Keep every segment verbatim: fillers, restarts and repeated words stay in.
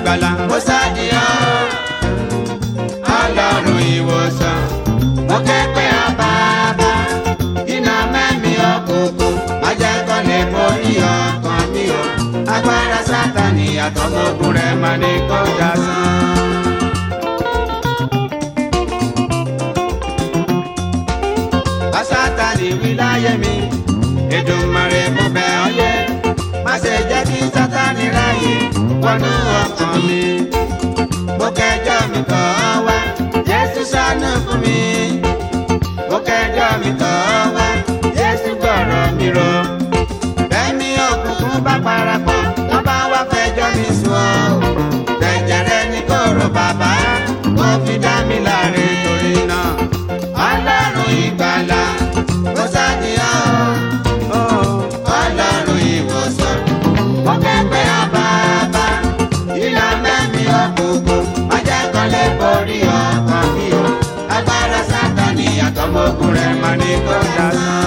ìgbàlà mo ṣàdìyàn ọlọ́run ìwòsàn mo kẹ́pẹ́ àbábá iná mẹ́mí òkùnkùn má jẹ́ kó lè borí ọkàn mi o agbára Sátánì àtọmọ̀gùn rẹ̀ má ní kó dasán. Sátánì wí láyé mi Èdùmàrè mo bẹ̀ ọ́ yé má ṣe jẹ́ kí Sátánì ráyè wọnú ọkàn mi mo kẹjọ́ mi tọ̀ ọ́ wá Jésù ṣàánú fún mi mo kẹjọ́ mi tọ̀ ọ́ wá Jésù gbọ́rọ̀ mi rò bẹ́ẹ̀ni òkùnkùn bá parapọ̀ tó bá wá fẹjọ́ mi sùn ọ́ jẹjẹrẹ ní kóró bàbá kó fi dá mi láre torí náà Ọlọ́run ìgbàlà mo ṣàdìyàn Ọlọ́run ìwòsàn mo kẹ́pẹ́ àbábá iná mẹ́mí òkùnkùn má jẹ́ kó lè borí ọkàn mi o agbára Sátánì àtọmọ̀gùn rẹ̀ má ní kó dasán.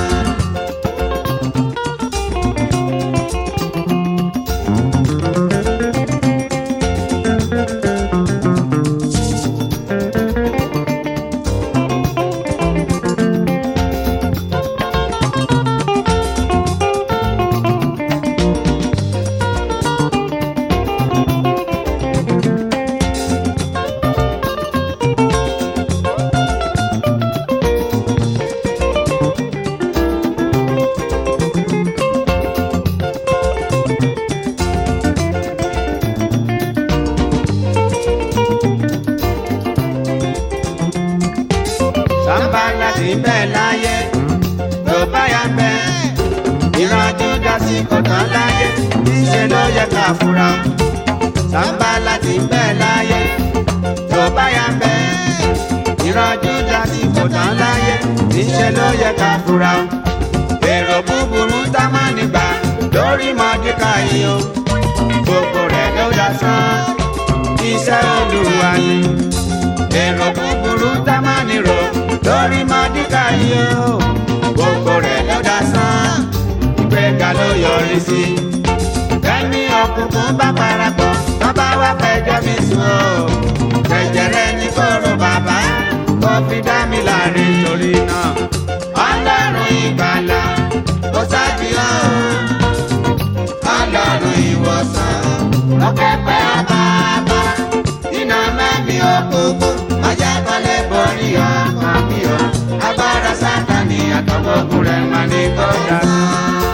Sàmbálà ti bẹ́ẹ̀ láyé tó bá yà bẹ́ẹ̀ ìrànjú dásí kò tán láyé níṣẹ́ ló yẹ ká fura. Sàmbálà ti bẹ́ẹ̀ láyé tó bá yà bẹ́ẹ̀ ìrànjú dásí kò tán láyé níṣẹ́ ló yẹ ká fura. Èrò búburú tá má nígbà lórí Mọ́dékáì o gbogbo rẹ̀ ló dasán iṣẹ́ Olúwa ni. Èrò búburú tá má nírò lórí Mọ́dékáì o gbogbo rẹ̀ ló dasán ìgbéga ló yọrí sí. Kẹ́mi òkùnkùn bá parapọ̀ tó bá wá fẹjọ́ mi sùn o jẹjẹrẹ ní kóró bàbá kó fi dá mi láre torí náà Ọlọ́run ìgbàlà mo ṣàdìyàn Ọlọ́run ìwòsàn mo kẹ́pẹ́ àbábá iná mẹ́mí òkùnkùn má jẹ́ kó lè borí ọkàn mi o agbára Sátánì àtọmọ̀gùn rẹ̀ má ní kó dasán.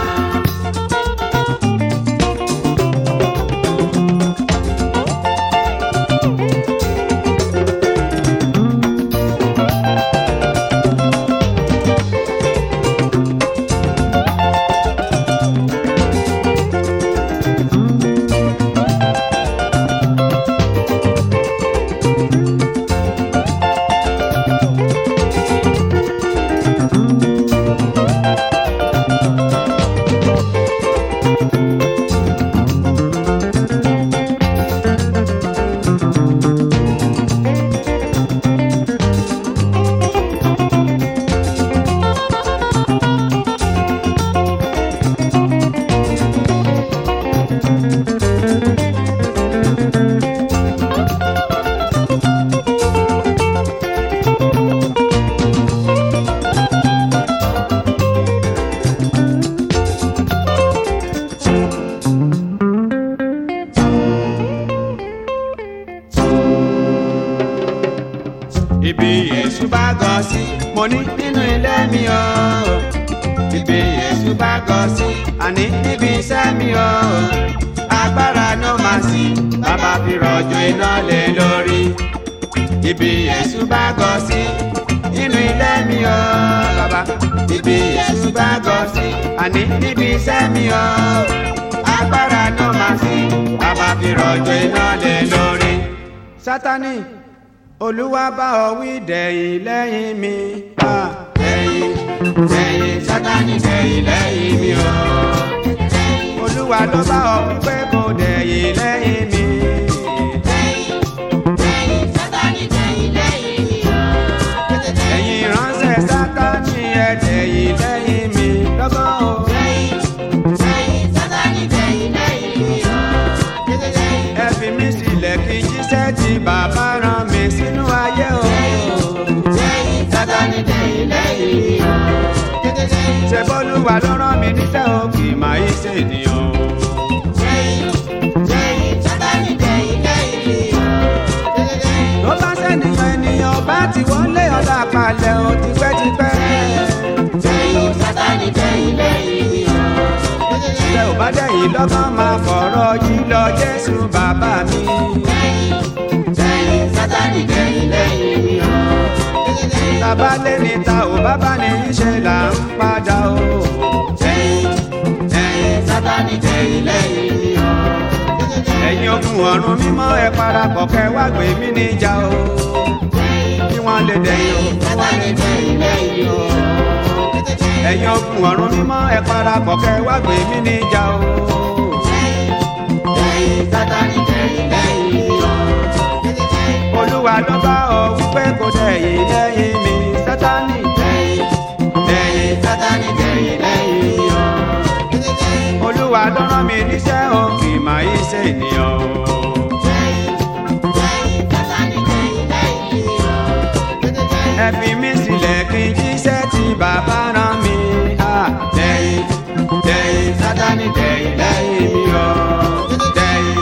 Ibi Èṣù bá gọ sí mo ní nínú ilé mi o. Ibi Èṣù bá gọ sí àní níbi iṣẹ́ mi o. Agbára ló máa sí bàbá fi rọ̀jò iná lé lórí. Ibi Èṣù bá gọ sí nínú ilé mi o bàbá. Ibi Èṣù bá gọ sí àní níbi iṣẹ́ mi o. Agbára ló máa sí bàbá fi rọ̀jò iná lé lórí. Sátánì Olúwa bá ọ wí dẹ̀yìn lẹ́yìn mi. Dẹ̀yìn dẹ̀yìn Sátánì dẹ̀yìn lẹ́yìn mi o. Olúwa ló bá ọ wí pé kò dẹ̀yìn lẹ́yìn mi. Dẹ̀yìn dẹ̀yìn Sátánì dẹ̀yìn lẹ́yìn mi o. Ẹ̀yin ìránṣẹ́ Sátánì ẹ dẹ̀yìn lẹ́yìn mi lọ́gán o. Dẹ̀yìn dẹ̀yìn Sátánì dẹ̀yìn lẹ́yìn mi o. Ẹ fi mí sílẹ̀ kí jíṣẹ́ tí bàbá rán mi sínú ayé o. Lẹ́yìn Sátánì dẹ̀yìn lẹ́yìn mi o. Ṣé bọ́lúwa ló rán mi níṣẹ́ o kì í máa yí ṣe ènìyàn o. Lẹ́yìn Sátánì dẹ̀yìn lẹ́yìn mi o. Tó bá sẹ́niyàn ènìyàn bá ti wọlé ọ̀dà palẹ̀ o tipẹ́tipẹ́. Lẹ́yìn Sátánì dẹ̀yìn lẹ́yìn mi o. Ṣé ò bá dẹ̀yìn lọ́gbọ́n máa fọ̀rọ̀ yìí lọ Jésù bàbá mi. Lẹ́yìn Sátánì dẹ̀yìn lẹ́yìn mi o. Tàbá lé ní ta ò bábá ní í ṣe là ń padà o. Lẹ́yìn Sátánì dẹ̀yìn lẹ́yìn mi o. Ẹ̀yin ogun ọ̀run mímọ́ ẹ parapọ̀ kẹ́ wá gbé mi níjà o. Kí wọ́n lè dẹ̀yìn o. Sátánì dẹ̀yìn lẹ́yìn o. Ẹ̀yin ogun ọ̀run mímọ́ ẹ parapọ̀ kẹ́ wá gbé mi níjà o. Lẹ́yìn Sátánì dẹ̀yìn lẹ́yìn mi o. Olúwa ló bá ọ wípé kò dẹ̀yìn lẹ́yìn mi Sátánì. Lẹ́yìn Sátánì dẹ̀yìn lẹ́yìn mi o. Olúwa ló rán mi níṣẹ́ o kì í máa yí ṣe ènìyàn o. Lẹ́yìn Sátánì dẹ̀yìn lẹ́yìn mi o. Ẹ fi mí sílẹ̀ kí n jíṣẹ́ tí bàbá rán mi. Ah, lẹ́yìn lẹ́yìn Sátánì dẹ̀yìn lẹ́yìn mi o. Dẹ̀yìn.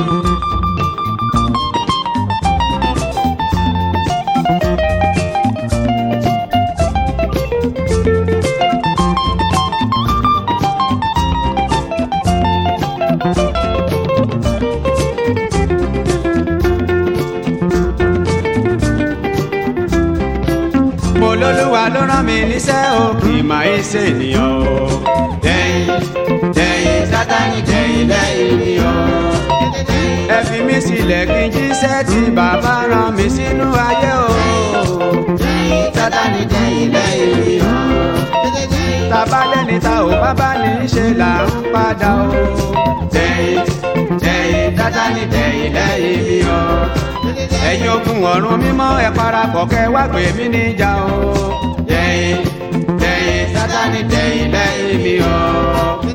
Mo lólúwa ló rán mi níṣẹ́ o kì í máa ń ṣe ènìyàn o. Lẹ́yìn lẹ́yìn Sátánì dẹ̀yìn lẹ́yìn mi o. Ẹ fi mí sílẹ̀ kí n jíṣẹ́ tí bàbá rán mi sínú ayé o. Lẹ́yìn Sátánì dẹ̀yìn lẹ́yìn mi o. Tàbá lẹ́ni ta ò bábá ní í ṣe là ń padà o. Lẹ́yìn lẹ́yìn Sátánì dẹ̀yìn lẹ́yìn mi o. Ẹ̀yin ogun ọ̀run mímọ́ ẹ parapọ̀ kẹ́ wá gbé mi níjà o. Lẹ́yìn lẹ́yìn Sátánì dẹ̀yìn lẹ́yìn mi o.